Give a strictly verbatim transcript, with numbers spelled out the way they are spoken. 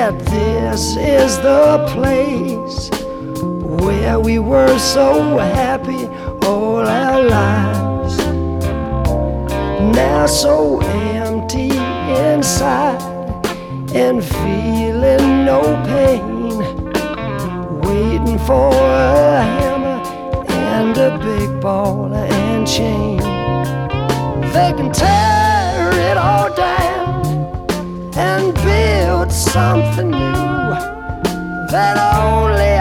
that this is the place where we were so happy all our lives, now so empty inside and feeling no pain, waiting for a hammer and a big ball and chain. They can tear it all down and build something new that only